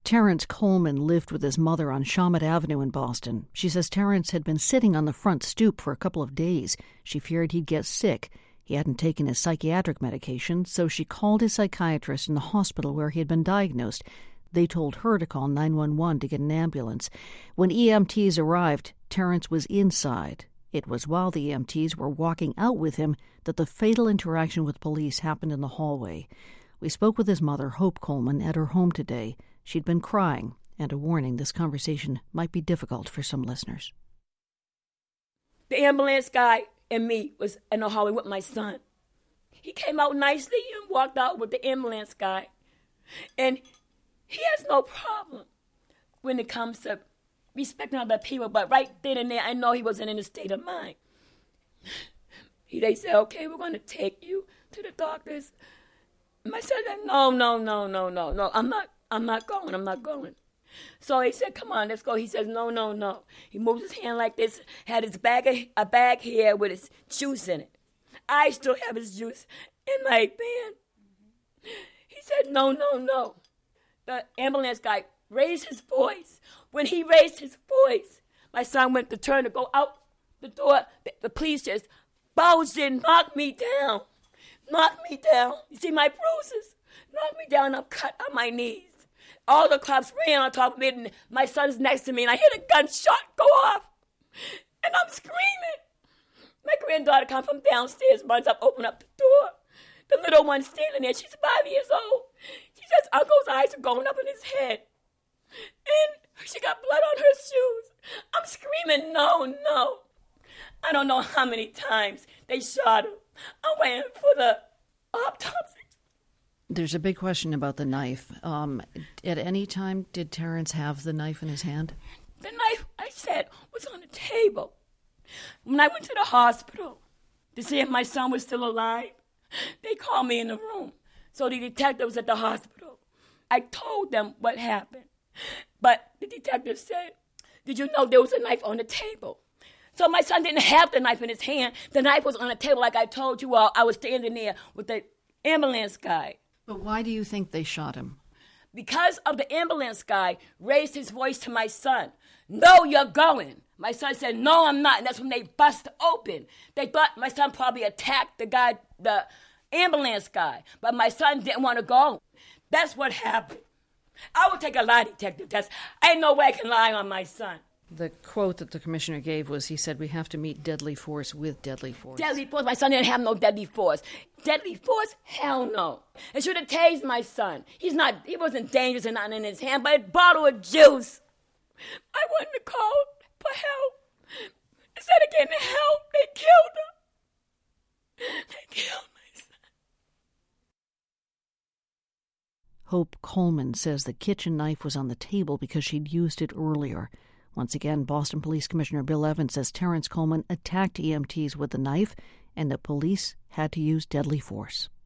Terrence Coleman lived with his mother on Shawmut Avenue in Boston. She says Terrence had been sitting on the front stoop for a couple of days. She feared he'd get sick. He hadn't taken his psychiatric medication, so she called his psychiatrist in the hospital where he had been diagnosed. They told her to call 911 to get an ambulance. When EMTs arrived, Terrence was inside. It was while the EMTs were walking out with him that the fatal interaction with police happened in the hallway. We spoke with his mother, Hope Coleman, at her home today. She'd been crying, and a warning, this conversation might be difficult for some listeners. The ambulance guy and me was in the hallway with my son. He came out nicely and walked out with the ambulance guy. And he has no problem when it comes to respecting other people, but right then and there, I know he wasn't in a state of mind. They said, okay, we're going to take you to the doctors. My son said, no, I'm not going. So he said, come on, let's go. He says, no. He moves his hand like this, had a bag here with his juice in it. I still have his juice in my band. He said, no. The ambulance guy raised his voice. When he raised his voice, my son went to turn to go out the door. The police just bounced in, knocked me down. You see my bruises? Knocked me down. I'm cut on my knees. All the cops ran on top of me, and my son's next to me, and I hear the gunshot go off. And I'm screaming. My granddaughter comes from downstairs, runs up, open up the door. The little one's standing there. She's 5 years old. She says Uncle's eyes are going up in his head. And she got blood on her shoes. I'm screaming, no. I don't know how many times they shot him. I'm waiting for the autopsy. There's a big question about the knife. At any time, did Terrence have the knife in his hand? The knife, I said, was on the table. When I went to the hospital to see if my son was still alive, they called me in the room. So the detective was at the hospital. I told them what happened. But the detective said, did you know there was a knife on the table? So my son didn't have the knife in his hand. The knife was on the table like I told you all. I was standing there with the ambulance guy. But why do you think they shot him? Because of the ambulance guy raised his voice to my son. No, you're going. My son said, no, I'm not. And that's when they bust open. They thought my son probably attacked the ambulance guy. But my son didn't want to go. That's what happened. I would take a lie detector test. Ain't no way I can lie on my son. The quote that the commissioner gave was, he said, we have to meet deadly force with deadly force. Deadly force? My son didn't have no deadly force. Deadly force? Hell no. It should have tased my son. He wasn't dangerous and nothing in his hand, but a bottle of juice. I wouldn't have called for help. Instead of getting help, they killed him. They killed my son. Hope Coleman says the kitchen knife was on the table because she'd used it earlier. Once again, Boston Police Commissioner Bill Evans says Terrence Coleman attacked EMTs with the knife and the police had to use deadly force.